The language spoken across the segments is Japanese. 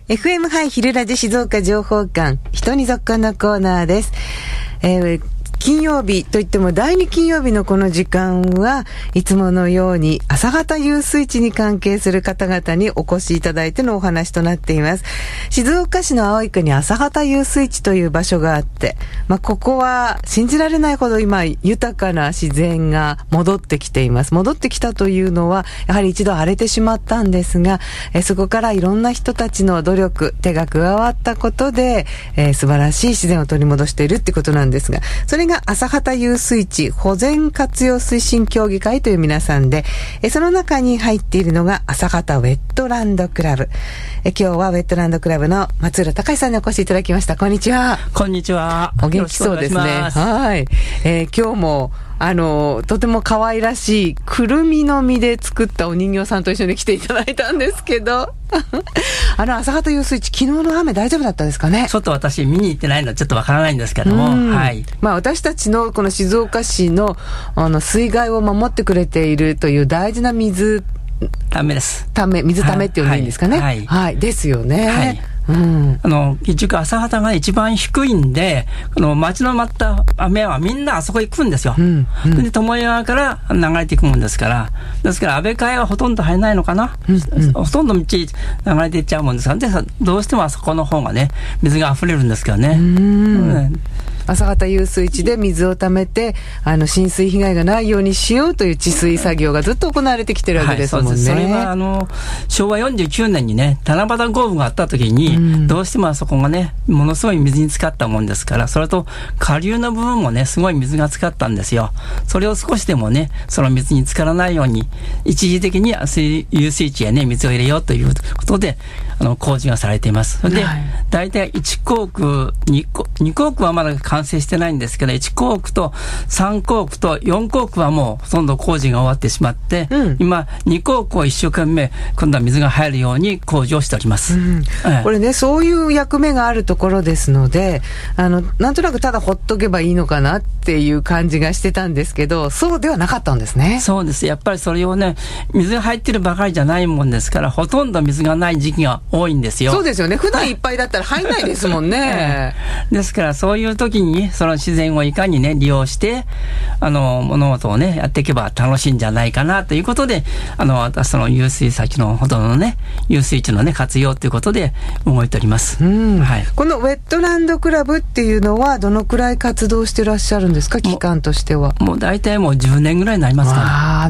FM ハイ昼ラジ静岡情報館人に続行のコーナーです。金曜日といっても第2金曜日のこの時間はいつものように朝方遊水地に関係する方々にお越しいただいてのお話となっています。静岡市の葵区に朝方遊水地という場所があって、ここは信じられないほど今豊かな自然が戻ってきています。戻ってきたというのはやはり一度荒れてしまったんですが、そこからいろんな人たちの努力手が加わったことで、素晴らしい自然を取り戻しているってことなんですが、それが朝方遊水地保全活用推進協議会という皆さんで、その中に入っているのが朝方ウェットランドクラブ。今日はウェットランドクラブの松浦隆さんにお越しいただきました。こんにちは。 こんにちは。 お元気そうですね。はい。今日もとても可愛らしいくるみの実で作ったお人形さんと一緒に来ていただいたんですけど朝方遊水地昨日の雨大丈夫だったですかね。 ちょっと私見に行ってないのでちょっとわからないんですけども、はい。 私たちのこの静岡市の水害を守ってくれているという大事な水ためって呼んでいいんですかね。はい。はい。ですよね。はい。 結局朝方が一番低いんで、町の待った雨はみんなあそこ行くんですよ。で、巴川から流れていくもんですから。ですから、安倍川はほとんど入らないのかな。ほとんど道流れていっちゃうもんですから。で、どうしてもあそこの方がね、水が溢れるんですけどね。 朝方遊水地で水を溜めて浸水被害がないようにしようという治水作業がずっと行われてきてるわけですもんね。はい、そうです。それは昭和49年にね七夕豪雨があった時に、どうしてもあそこがねものすごい水に浸かったもんですから、それと下流の部分もねすごい水が浸かったんですよ。それを少しでもねその水に浸からないように一時的に遊水地へね水を入れようということで工事がされています。それで、だいたい1工区2工区はまだ完成してないんですけど、1工区と3工区と4工区はもうほとんど工事が終わってしまって、今2工区を一生懸命今度は水が入るように工事をしております。 これねそういう役目があるところですので、なんとなくただほっとけばいいのかなっていう感じがしてたんですけど、そうではなかったんですね。 そうです。やっぱりそれをね水が入ってるばかりじゃないもんですから、ほとんど水がない時期が多いんですよ。 そうですよね。普段いっぱいだったら入んないですもんね。 ですからそういう時にその自然をいかにね利用して物事をねやっていけば楽しいんじゃないかなということで、その遊水先のほどのね遊水地のね活用ということで動いております。はい、 このウェットランドクラブっていうのはどのくらい活動してらっしゃるんですか、期間としては。 もう大体もう10年ぐらいになりますから。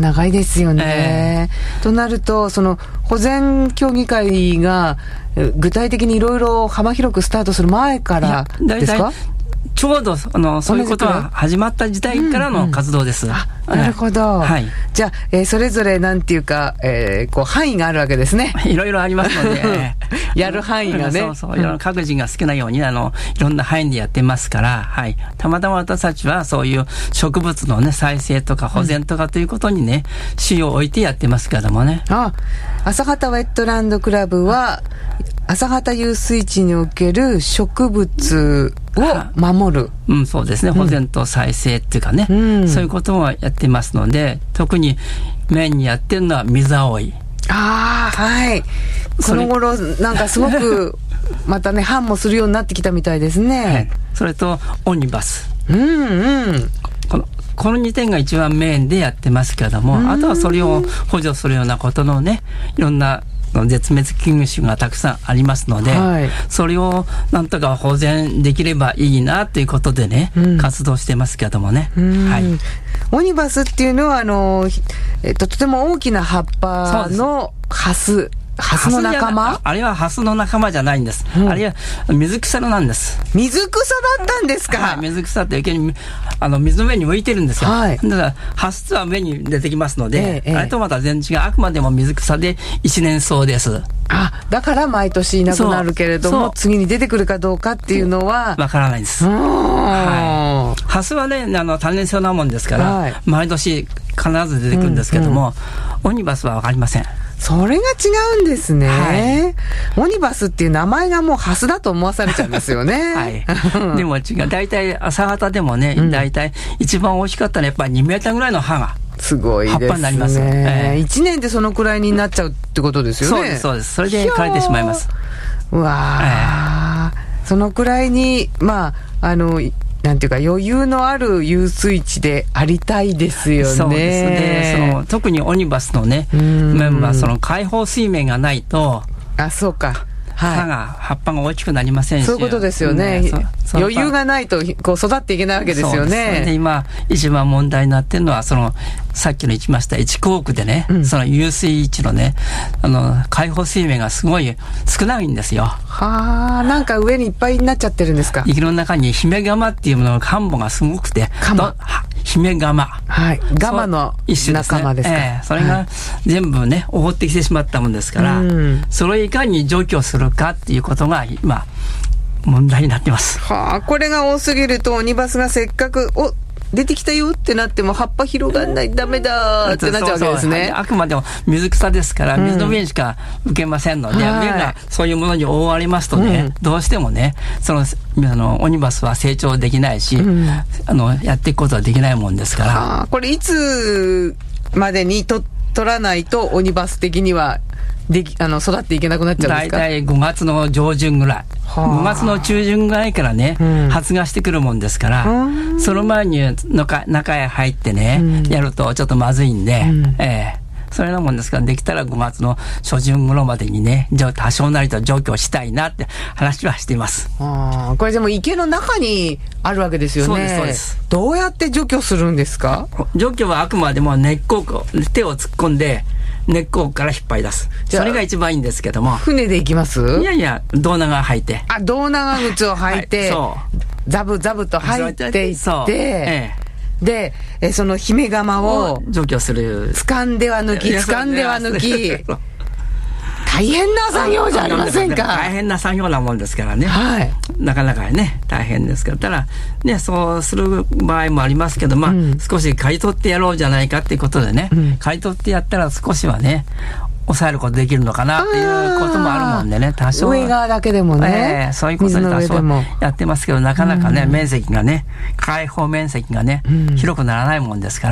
長いですよね。となるとその保全協議会が具体的にいろいろ幅広くスタートする前からですか。 ちょうどそういうことが始まった時代からの活動です。 なるほど。はい、じゃあ、それぞれなんていうか、範囲があるわけですね。 いろいろありますのでやる範囲がね。 そういろいろ各人が好きなようにいろんな範囲でやってますから、はい。たまたま私たちはそういう植物のね再生とか保全とかということにね主を置いてやってますけどもね。 朝方ウェットランドクラブは朝方遊水地における植物を守る、 そうですね。保全と再生っていうかね、そういうことをやってますので、特にメインにやってるのは水葵。 はい。この頃なんかすごくまたね繁茂するようになってきたみたいですね。はい、 それとオニバス。この2点が一番メインでやってますけれども、あとはそれを補助するようなことのねいろんな絶滅危惧種がたくさんありますので、それをなんとか保全できればいいなということでね、活動してますけどもね。 オニバスっていうのはとても大きな葉っぱのハスの仲間？ あれはハスの仲間じゃないんです。あれは水草なんです。 水草だったんですか？ 水草って水の上に浮いてるんですよ。だからハスは上に出てきますので、あれとまた全然違う、あくまでも水草で一年草です。 だから毎年いなくなるけれども次に出てくるかどうかっていうのはわからないです。ハスはね多年草なもんですから、毎年必ず出てくるんですけども、オニバスはわかりません。 それが違うんですね。オニバスっていう名前がもうハスだと思わされちゃいますよね。 でも違う。大体朝方でもね、大体一番大きかったのはやっぱり2メーターぐらいの葉がすごいですね。 葉っぱになります。 1年でそのくらいになっちゃうってことですよね。 そうです。それで枯れてしまいます。 うわそのくらいにまあなんていうか余裕のある遊水地でありたいですよね。 そうですね。特にオニバスのねメンバー、その開放水面がないと、 そうか、 葉っぱが大きくなりませんし、 そういうことですよね。余裕がないとこう育っていけないわけですよね。 で今一番問題になってるのはさっきの言いました1区区でね、その遊水地のね開放水面がすごい少ないんですよ。 なんか上にいっぱいになっちゃってるんですか。 池の中にヒメガマっていうものの幹部がすごくて、ヒメガマ、 ガマの仲間ですか。 それが全部ね覆ってきてしまったもんですから、それをいかに除去するかっていうことが今問題になってます。 これが多すぎるとオニバスがせっかく出てきたよってなっても葉っぱ広がんない、ダメだってなっちゃうわけですね。 あくまでも水草ですから水の上にしか受けませんので、上がそういうものに覆われますとね、どうしてもねオニバスは成長できないし、やっていくことはできないもんですから。 これいつまでに取らないとオニバス的には育っていけなくなっちゃうんですか。 大体5月の上旬ぐらい、5月の中旬ぐらいからね、発芽してくるもんですから、その前に中へ入ってね、やるとちょっとまずいんで、それなもんですから、できたら5月の初旬頃までにね、多少なりと除去したいなって話はしています。 これでも池の中にあるわけですよね。 そうですそうです。 どうやって除去するんですか。 除去はあくまでも根っこを手を突っ込んで根っこから引っ張り出す。それが一番いいんですけども。 船で行きます？ いやいや、胴長履いて。 胴長靴を履いて、ザブザブと入っていって、で、そのヒメガマを除去する。 掴んでは抜き、掴んでは抜き。大変な作業じゃありませんか。 大変な作業なもんですからね。なかなかね、大変ですから。ただ、ね、そうする場合もありますけど、少し刈り取ってやろうじゃないかっていうことでね、刈り取ってやったら少しはね、抑えることできるのかなっていうこともあるもんでね、多少。 上側だけでもね。 そういうことで多少やってますけど、なかなかね、面積がね、開放面積がね、広くならないもんですから。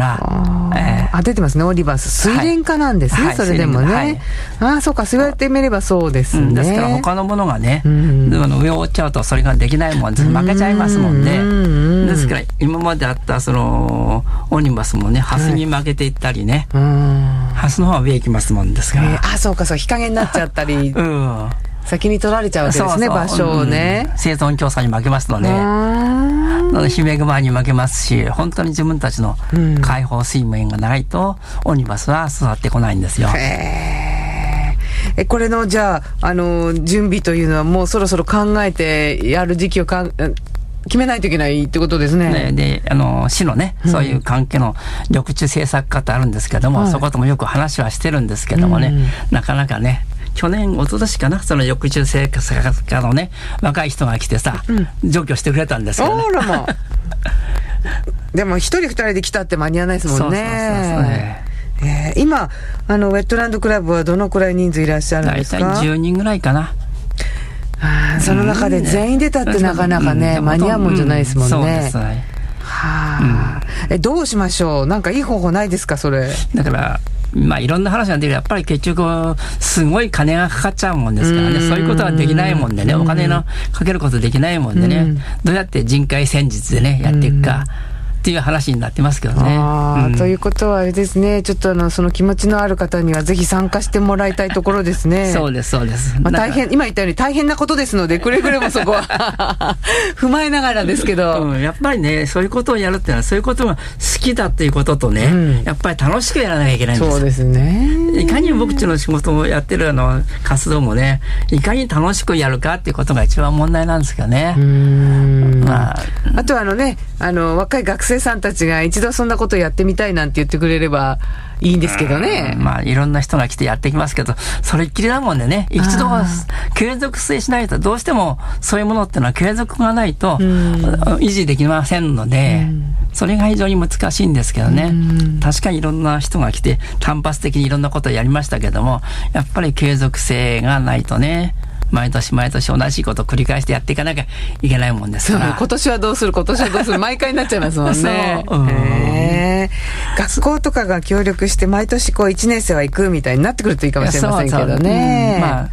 出てますね、オニバス。水田化なんですね、それでもね。そうか、そうやってみればそうですね。 ですから他のものがね、上を折っちゃうとそれができないもんです。負けちゃいますもんね。ですから、今まであったオニバスもね、ハスに負けていったりね、ハスの方は上行きますもんですから。 そうか、日陰になっちゃったり、先に取られちゃうわけですね、場所をね。 生存競争に負けますので、ヒメグマに負けますし、本当に自分たちの開放水面がないと、オニバスは育ってこないんですよ。 これの、じゃあ、準備というのはもうそろそろ考えてやる時期を決めないといけないってことですね。 で、市のね、そういう関係の緑地政策課ってあるんですけども、そこともよく話はしてるんですけどもね、なかなかね、去年、一昨年かな、その緑地政策課のね、若い人が来てさ、除去してくれたんですけどね。 でも、一人二人で来たって間に合わないですもんね。今、ウェットランドクラブはどのくらい人数いらっしゃるんですか？ 大体10人ぐらいかな。 その中で全員出たってなかなかね、間に合うもんじゃないですもんね。 そうです。 どうしましょう？なんかいい方法ないですか、それ。 だから、いろんな話が出るけど、やっぱり結局、すごい金がかかっちゃうもんですからね、そういうことはできないもんでね、お金のかけることできないもんでね、どうやって人海戦術でね、やっていくか。っていう話になってますけどね。 ということはあれですね、ちょっとその気持ちのある方にはぜひ参加してもらいたいところですね。 そうですそうです。 大変、今言ったように大変なことですので、くれぐれもそこは踏まえながらですけど、 やっぱりね、そういうことをやるってのは、そういうことが好きだっていうこととね、やっぱり楽しくやらなきゃいけないんです。 そうですね。 いかに僕たちの仕事をやってる活動もね、いかに楽しくやるかっていうことが一番問題なんですけどね。 あとは若い学生さんたちが一度そんなことやってみたいなんて言ってくれればいいんですけどね。 いろんな人が来てやってきますけど、それっきりだもんでね、一度継続性しないと、どうしてもそういうものってのは継続がないと維持できませんので、それが非常に難しいんですけどね。確かにいろんな人が来て単発的にいろんなことをやりましたけども、やっぱり継続性がないとね、毎年毎年同じことを繰り返してやっていかなきゃいけないもんですから。 今年はどうする今年はどうする毎回になっちゃいますもんね。学校とかが協力して毎年1年生は行くみたいになってくるといいかもしれませんけどね。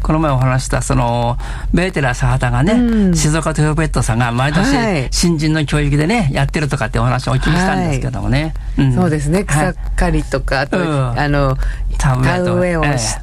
この前お話したベーテル朝畑がね、静岡トヨペットさんが毎年新人の教育でね、やってるとかってお話をお聞きしたんですけどもね。 そうですね。草刈りとか、あと、田植えをして、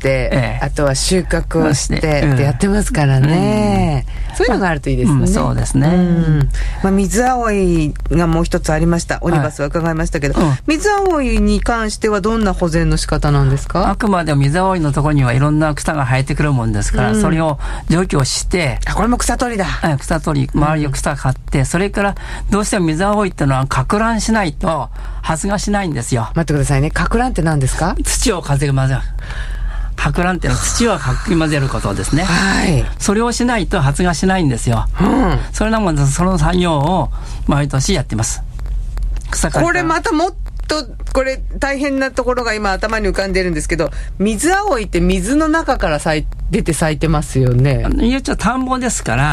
あとは収穫をしてってやってますからね。そういうのがあるといいですね。 そうですね。 水葵がもう一つありました。オニバスは伺いましたけど、水葵に関してはどんな保全の仕方なんですか？ あくまでも水葵のところにはいろんな草が生えてくるもんですから、それを除去して、 これも草取りだ。 草取り、周りを草刈って、それからどうしても水葵ってのはかく乱しないと発芽しないんですよ。 待ってくださいね。かく乱って何ですか？ 土を風が混ぜる。かく乱っていうのは土をかき混ぜることですね。それをしないと発芽しないんですよ。それなもんでその作業を毎年やってます。 これまたもっとこれ大変なところが今頭に浮かんでるんですけど、水葵って水の中から出て咲いてますよね。 一応田んぼですから、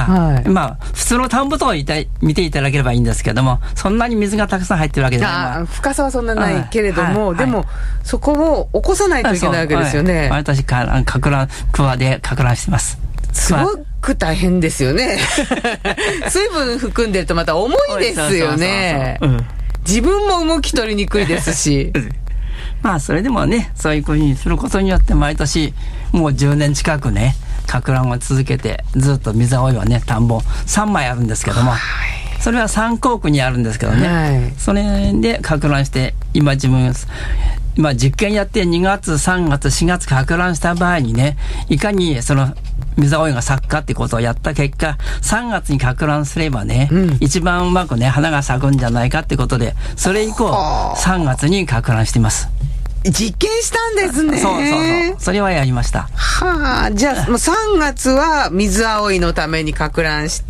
普通の田んぼと見ていただければいいんですけども、そんなに水がたくさん入ってるわけじゃない。 深さはそんなないけれども、でもそこを起こさないといけないわけですよね。 毎年かく乱でかく乱してます。 すごく大変ですよね。水分含んでるとまた重いですよね。自分も動き取りにくいですし。 それでもね、そういうふうにすることによって毎年もう10年近くね、かく乱を続けて、ずっと水葵はね、田んぼ3枚あるんですけども、それは3校区にあるんですけどね、それでかく乱して、今実験やって2月、3月、4月かく乱した場合にね、いかに水葵が咲くかってことをやった結果、3月にかく乱すればね、一番うまくね、花が咲くんじゃないかってことで、それ以降、3月にかく乱しています。 実験したんですね。 そう。それはやりました。 じゃあ、もう3月は水葵のためにかく乱して、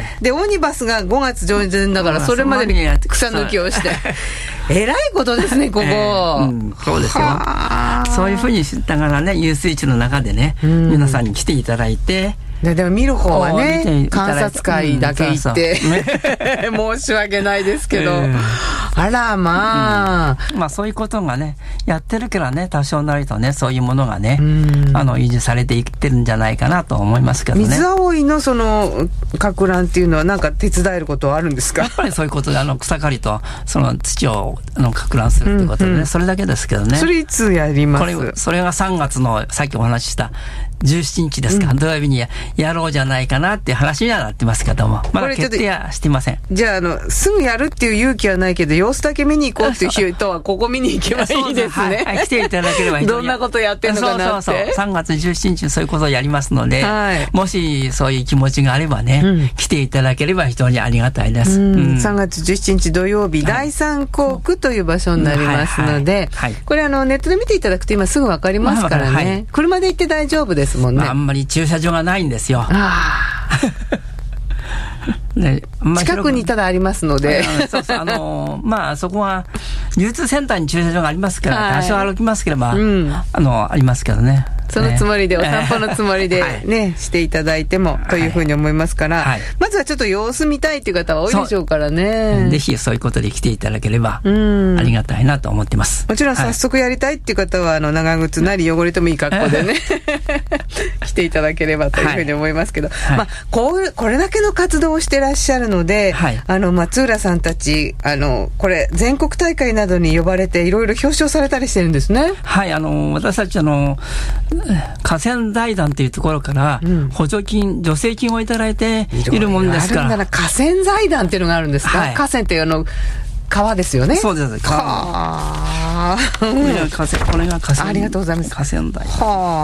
で、オニバスが5月上旬だから、それまでに草抜きをして。えらいことですね、ここ。 そうですよ。そういうふうにしながらね、遊水地の中でね、皆さんに来ていただいて、 でも見る方はね、観察会だけ行って、申し訳ないですけど、あらそういうことがね、やってるからね、多少なりとね、そういうものがね、維持されていってるんじゃないかなと思いますけどね。 水葵のかく乱っていうのはなんか手伝えることはあるんですか？ やっぱりそういうことで、草刈りと土をかく乱するってことでね、それだけですけどね。 それいつやります？ それが3月のさっきお話しした17日ですか、土曜日にやろうじゃないかなっていう話にはなってますけども、まだ決定はしていません。 じゃあ、すぐやるっていう勇気はないけど、様子だけ見に行こうっていう人は、ここ見に行けばいいですね。 来ていただければいい。 どんなことやってるのかなって。 3月17日にそういうことをやりますので、もしそういう気持ちがあればね、来ていただければ非常にありがたいです。 3月17日土曜日、第3校区という場所になりますので、これネットで見ていただくと今すぐわかりますからね。車で行って大丈夫ですもんね。 あんまり駐車場がないんですよ。 近くにただありますので。 そこは流通センターに駐車場がありますから、多少歩きますければ、ありますけどね。 そのつもりで、お散歩のつもりでね、していただいてもというふうに思いますから、まずはちょっと様子見たいという方は多いでしょうからね。 ぜひそういうことで来ていただければありがたいなと思ってます。 もちろん早速やりたいっていう方は、長靴なり汚れてもいい格好でね、来ていただければというふうに思いますけど、これだけの活動をしてらっしゃるので、松浦さんたち、これ全国大会などに呼ばれていろいろ表彰されたりしてるんですね。 私たち河川財団というところから補助金、助成金をいただいているもんですから。 河川財団っていうのがあるんですか？河川って川ですよね。 そうです。これが河川。 ありがとうございます。 河川財団。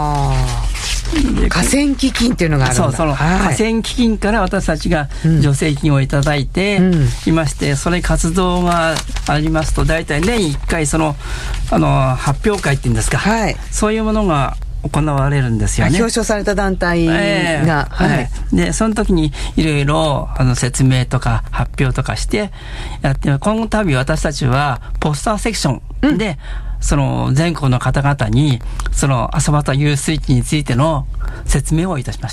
河川基金っていうのがあるんだ。 河川基金から私たちが助成金をいただいていまして、それ活動がありますと、大体年1回発表会っていうんですか、そういうものが行われるんですよね。 表彰された団体が、 でその時にいろいろ説明とか発表とかしてやって、今度私たちはポスターセクションで、 その全国の方々にその朝畑遊水地についての説明をいたしました。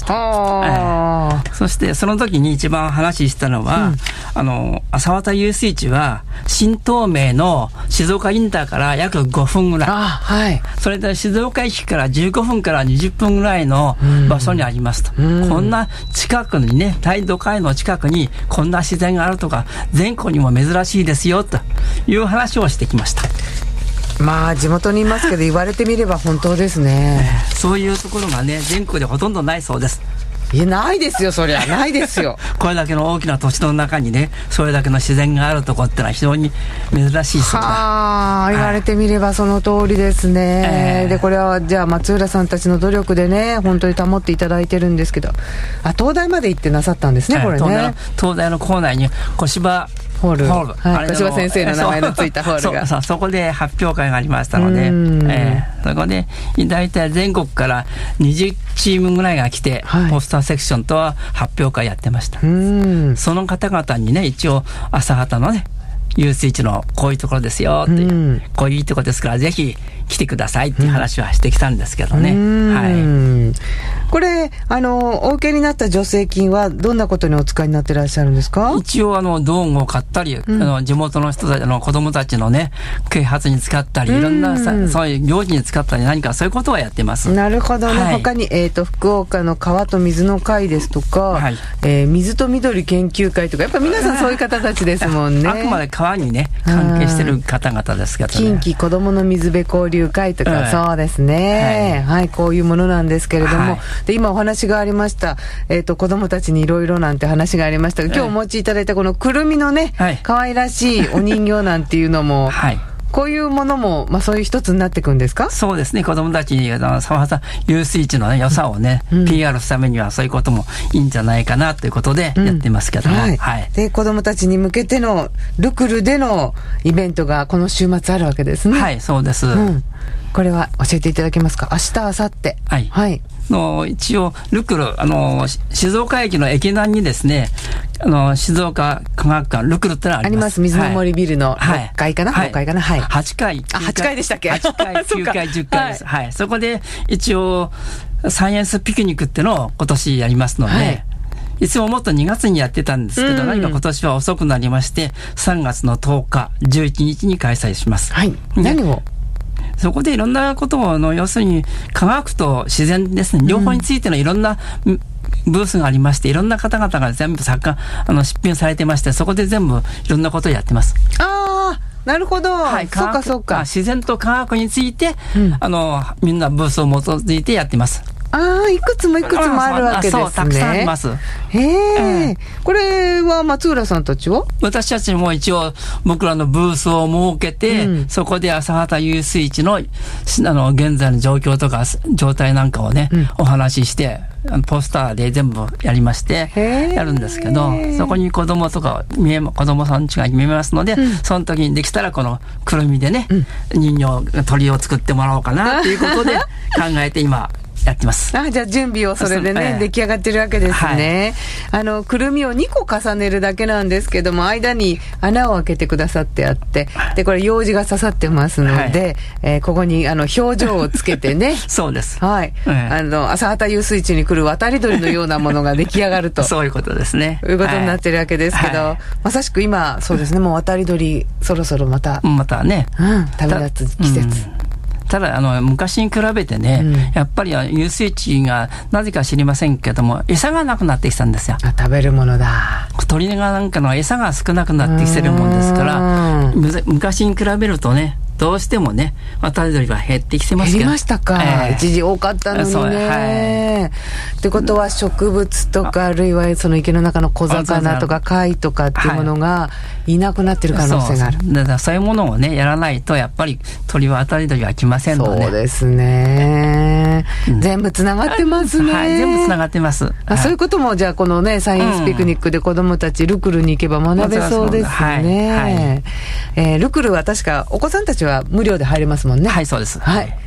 そしてその時に一番話したのは、朝畑遊水地は新東名の静岡インターから約5分ぐらい、 はい、 それで静岡駅から15分から20分ぐらいの場所にありますと、こんな近くにね、大都会の近くにこんな自然があるとか全国にも珍しいですよという話をしてきました。 まあ地元にいますけど言われてみれば本当ですね。 そういうところがね、全国でほとんどないそうです。 いや、ないですよ、そりゃないですよ。 これだけの大きな土地の中にね、それだけの自然があるところってのは非常に珍しいそうだ。 言われてみればその通りですね。でこれはじゃあ松浦さんたちの努力でね、本当に保っていただいてるんですけど、東大まで行ってなさったんですね、これね。 東大の構内に小芝ホール、はい、小芝先生の名前のついたホールがそこで発表会がありましたので、そこで大体全国から20チームぐらいが来て、ポスターセクションと発表会やってました。その方々にね、一応朝畑のね、遊水地のこういうところですよって、こういういいところですからぜひ来てくださいっていう話はしてきたんですけどね。 これお受けになった助成金はどんなことにお使いになってらっしゃるんですか？ 一応道具を買ったり、地元の人たち子供たちのね、啓発に使ったり、いろんなそういう行事に使ったり、何かそういうことはやってます。 なるほどね。他に福岡の川と水の会ですとか、水と緑研究会とか、やっぱ皆さんそういう方たちですもんね。 あくまで川にね、関係してる方々ですけどね。 近畿子どもの水辺交流会とか、そうですね、こういうものなんですけれども、で今お話がありました、子どもたちにいろいろなんて話がありましたが、今日お持ちいただいたこのくるみのね、可愛らしいお人形なんていうのも、こういうものも、そういう一つになっていくんですか？ そうですね。子供たちに遊水地の、ね、良さをね、PR するためにはそういうこともいいんじゃないかなということでやってますけども、 で子供たちに向けてのルクルでのイベントがこの週末あるわけですね。 はい、そうです。 これは教えていただけますか？明日、明後日。 一応ルクル静岡駅の駅南にですね、静岡科学館ルクルってのはあります。 水の森ビルの6階かな、5階かな、 8階。 8階でしたっけ ？8階、9階、10階です。そこで一応サイエンスピクニックってのを今年やりますので、いつももっと2月にやってたんですけど、何か今年は遅くなりまして、3月の10日、11日に開催します。 何を？ そこでいろんなことを要するに科学と自然ですね、両方についてのいろんなブースがありまして、いろんな方々が全部出品されてまして、そこで全部いろんなことをやってます。 なるほど。そうか。 自然と科学について、みんなブースを基づいてやってます。 いくつもあるわけですね。 そう、たくさんあります。 これは松浦さんたちは？ 私たちも一応僕らのブースを設けて、そこで朝畑遊水地の現在の状況とか状態なんかをね、お話ししてポスターで全部やりましてやるんですけど、そこに子供とか子供さんたちが見えますので、その時にできたらこのくるみでね、人形鳥を作ってもらおうかなということで考えて今やってます。 じゃあ準備をそれでね、出来上がってるわけですね。くるみを2個重ねるだけなんですけども、間に穴を開けてくださってあって、でこれ楊枝が刺さってますので、ここに表情をつけてねそうです。 朝畑遊水地に来る渡り鳥のようなものが出来上がるとそういうことですね。 いうことになってるわけですけど、まさしく今そうですね、もう渡り鳥そろそろまたね、 旅立つ季節。 ただ昔に比べてね、やっぱり遊水地がなぜか知りませんけども餌がなくなってきたんですよ。 食べるものだ。 鳥がなんかの餌が少なくなってきてるもんですから、昔に比べるとね、どうしてもね、渡り鳥は減ってきてますけど。 減りましたか。一時多かったのにね。ってことは植物とか、あるいはその池の中の小魚とか貝とかっていうものがいなくなってる可能性がある。 だからそういうものをね、やらないとやっぱり鳥は渡り鳥は来ませんので。 そうですね。全部つながってますね。 全部つながってます。 そういうこともじゃあこのね、サイエンスピクニックで子どもたちルクルに行けば学べそうですね。ルクルは確かお子さんたちは無料で入れますもんね。 そうです。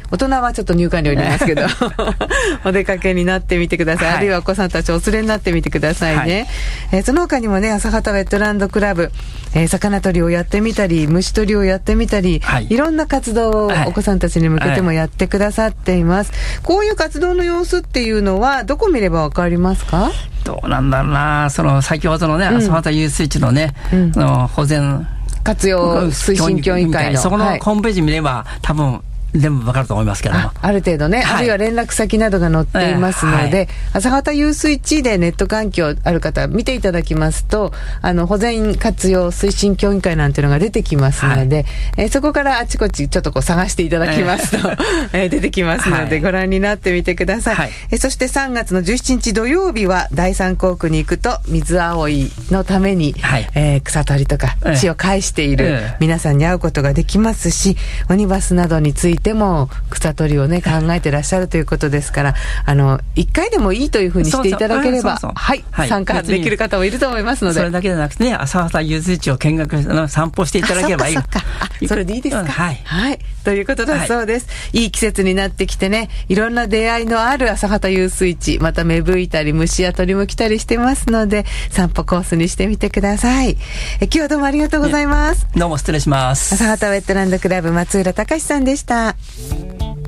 大人はちょっと入館料いりますけど、お出かけになってみてください。あるいはお子さんたちお連れになってみてくださいね。その他にもね、朝畑ウェットランドクラブ、魚取りをやってみたり、虫取りをやってみたり、いろんな活動をお子さんたちに向けてもやってくださっています。こういう活動の様子っていうのは、どこ見ればわかりますか？ どうなんだろうな、先ほどのね、朝畑遊水地のね、保全活用推進協議会のそこのホームページ見れば、多分全部わかると思いますけども、 ある程度ね、あるいは連絡先などが載っていますので、朝畑遊水地でネット環境ある方見ていただきますと、保全活用推進協議会なんていうのが出てきますので、そこからあちこちちょっと探していただきますと、出てきますので、ご覧になってみてください。そして3月の17日土曜日は第三校区に行くと、水葵のために、草取りとか血を返している皆さんに会うことができますし、オニバスなどについても草取りをね考えてらっしゃるということですから、1回でもいいというふうにしていただければ、参加できる方もいると思いますので、 それだけじゃなくてね、朝畑遊水地を見学散歩していただければいい。 それでいいですか？ということだそうです。いい季節になってきてね、いろんな出会いのある朝畑遊水地、また芽吹いたり虫や鳥も来たりしてますので、散歩コースにしてみてください。今日はどうもありがとうございます。 どうも失礼します。 朝畑ウェットランドクラブ松浦隆さんでした。